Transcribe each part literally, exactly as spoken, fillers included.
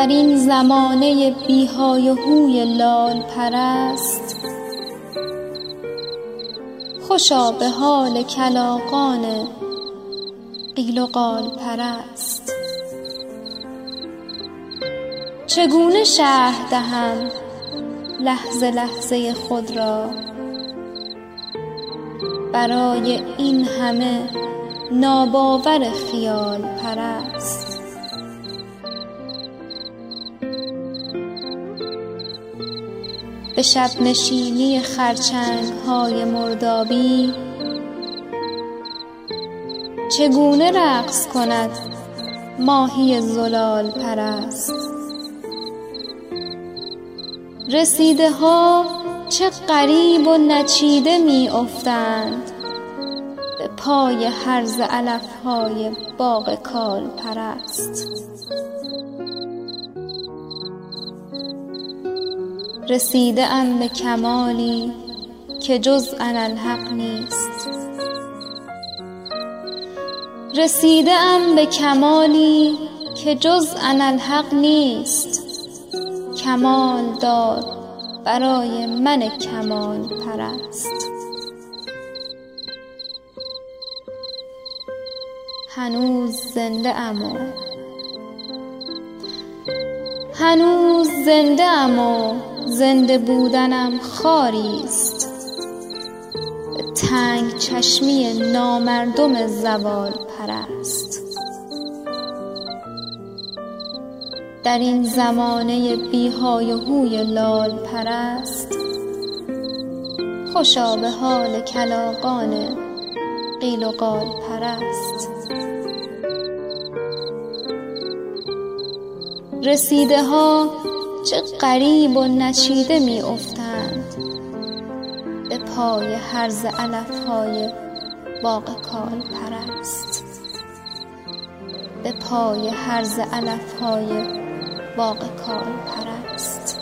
در این زمانه بیهای و هوی لال پرست، خوشا به حال کلاغان قیل و قال پرست. چگونه شرح دهم لحظه لحظه خود را برای این همه ناباور خیال پرست؟ به شب نشینی خرچنگ های مردابی چگونه رقص کند ماهی زلال پرست؟ رسیده ها چه غریب و نچیده می افتند به پای هرز علف های باغ کال پرست. رسیده ام به کمالی که جز اناالحق نیست، رسیده ام به کمالی که جز اناالحق نیست. کمال داد برای من کمال پرست. هنوز زنده ام و هنوز زنده ام و زنده بودنم خاری است به تنگ چشمی نامردم زوال پرست. در این زمانه بیهای و هوی لال پرست، خوشا به حال کلاغان قیل و قال پرست. رسیده ها چه غریب و نچیده می افتند به پای هرز علف های باغ کال پرست، به پای هرز علف های باغ کال پرست.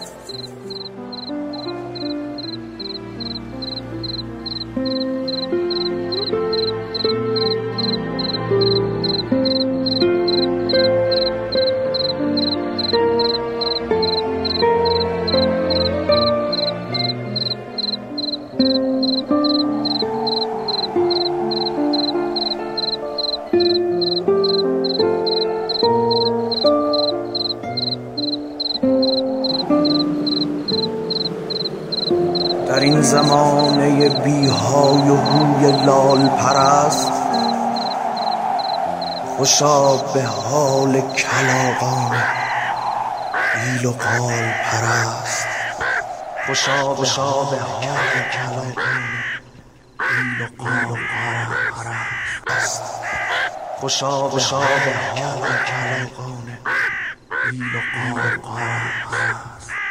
در این زمانه بیهای و هوی لال پرست، خوشا به حال کلاغان قیل و قال پرست. خوشا خوشا به حال کلاغان قیل و قال پرست. خوشا خوشا به حال کلاغان قیل و قال پرست.